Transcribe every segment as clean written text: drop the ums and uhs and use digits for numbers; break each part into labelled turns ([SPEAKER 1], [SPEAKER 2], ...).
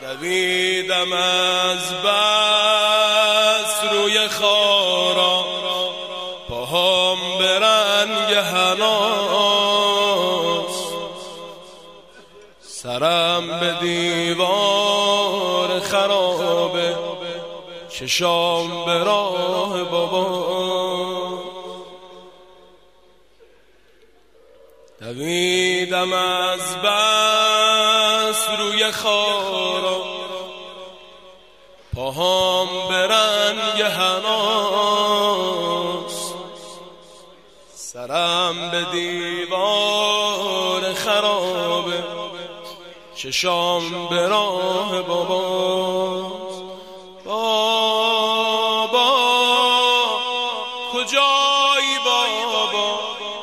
[SPEAKER 1] دویدم از بس روی خارا، پاهام به رنگ حناس، سرم به دیوار خرابه، چشام به راه بابا. دویدم از بس روی خارا، پاهام به رنگ حناس، سرم به دیوار خرابه، چشام به راه بابا. بابا کجایی بابا؟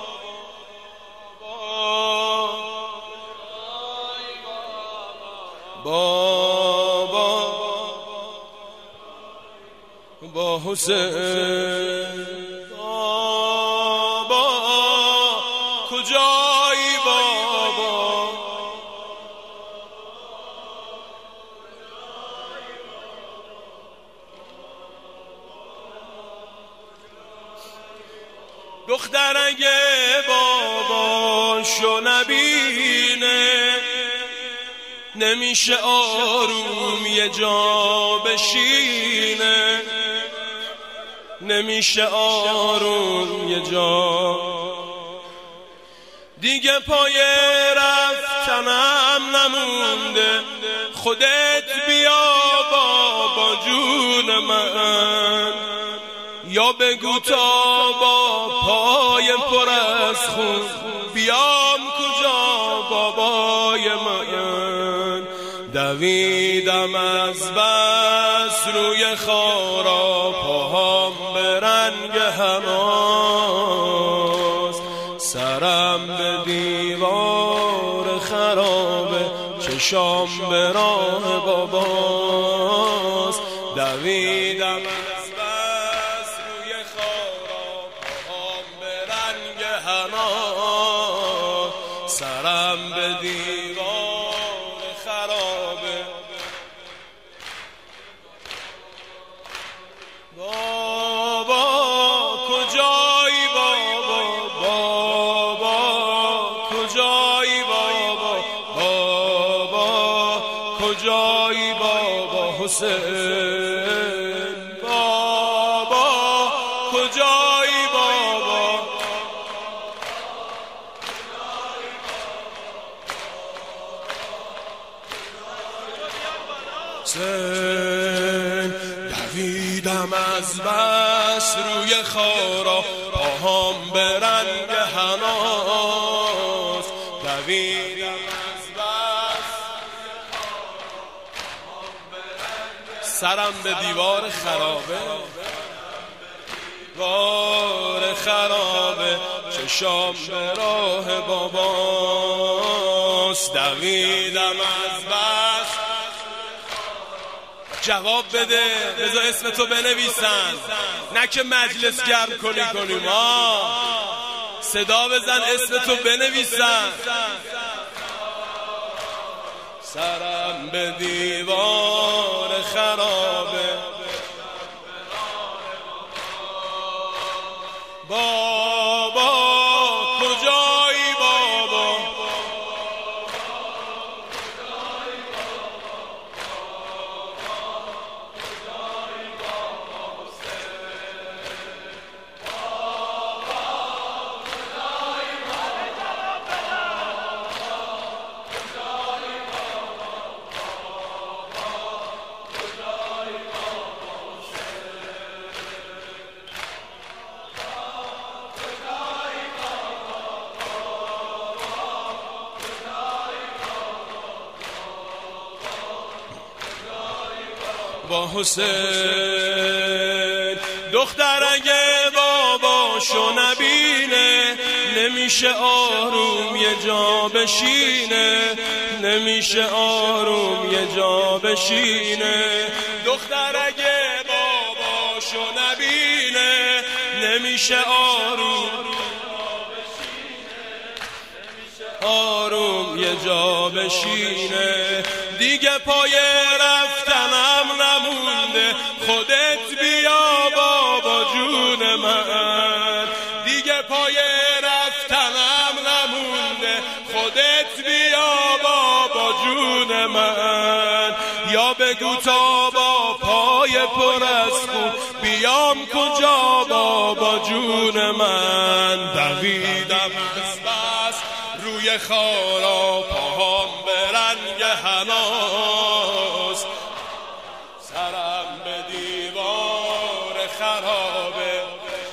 [SPEAKER 1] بابا با حسین. بابا کجایی بابا؟ دختر اگه باباشو نبینه، نمیشه آروم یه جا بشینه، نمیشه آروم یه جا. دیگه پای رفتنم نمونده، خودت بیا بابا جون من، یا بگو تا با پای پر از خون بیام کجا بابای من. دویدم از بس روی خارا، پاهام به رنگ حناس، سرم به دیوار خرابه، چشام به راه باباست. دویدم از بس روی خارا، پاهام به رنگ حناس، سرم به دیوار خرابه. بابا کجایی بابا؟ بابا کجایی بابا؟ بابا کجایی بابا حسین؟ بابا کجایی بابا؟ حسین. دویدم از بس روی خارا، پاهام به رنگ حناس، دویدم از بس، سرم به دیوار خرابه، دیوار خرابه، چشام به راه باباست. دویدم از بس. جواب بده، بذار اسم تو بنویسن، نه که مجلس گرم کنیم. صدا بزن، اسم تو بنویسن. سرم به دیوار خرابه، بابا کجایی بابا؟ با حسین. دختر اگه باباشو نبینه، نمیشه آروم یه جا بشینه، نمیشه آروم یه جا بشینه. دختر اگه باباشو نبینه، نمیشه آروم یه جا بشینه. دیگه پای رفتنم نمونده، خودت بیا بابا جون من. دیگه پای رفتنم نمونده، خودت بیا بابا جون من. یا بگو تا با پای پر از خون بیام کجا بابا جون من. دویدم از بس روی خارا، پاهام به رنگ هناست، سرم به دیوار خرابه.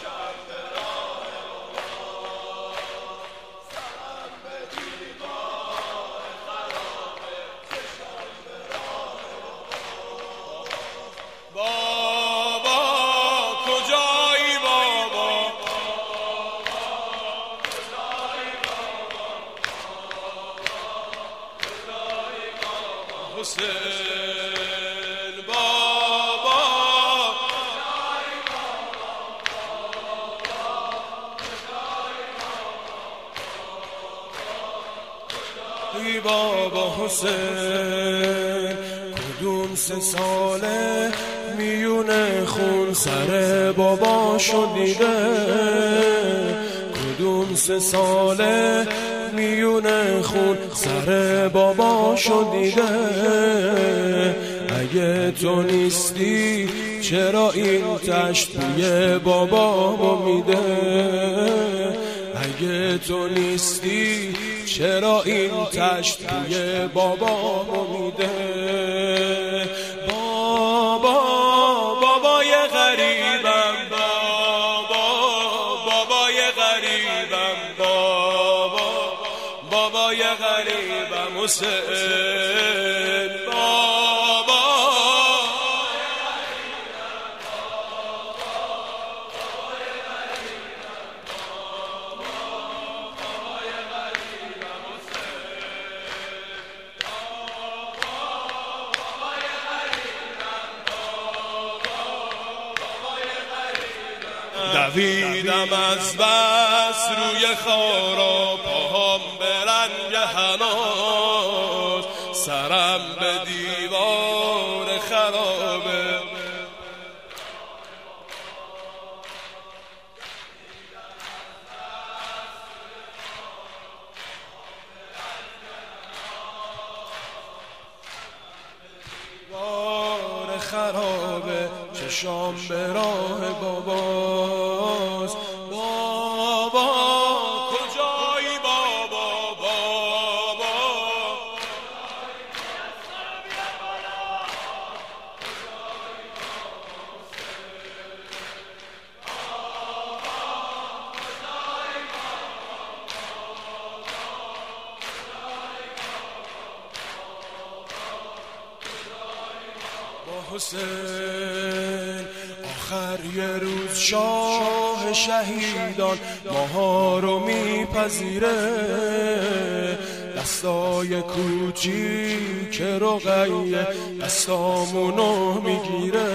[SPEAKER 1] بابا کجایی بابا، حسین بابا، ای بابا حسین. کدوم 3 ساله میونه خون سر باباشو دیده، کدوم 3 ساله میونه خون سر باباشو دیده. اگه تو نیستی چرا این تشت بوی بابامو میده، اگه تو نیستی چرا این تشت بوی بابامو میده. بابای غریبم، بابای غریبم، بابای غریبم حسین بابا. دویدم از بس روی خارا، پاهام به رنگ هناز، سرم به دیوار خرابه. دیوار خرابه، چشام به راه باباست. بابا کجایی بابا، بابا با حسین. آخر یه روز شاه شهیدان ماها رو میپذیره، دستای کوچیک رقیه دستامونو میگیره.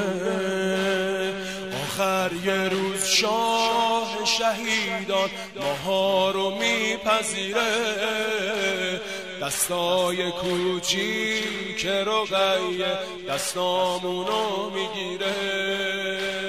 [SPEAKER 1] آخر یه روز شاه شهیدان ماها رو میپذیره، دستای کوچیک رقیه دستامونو میگیره.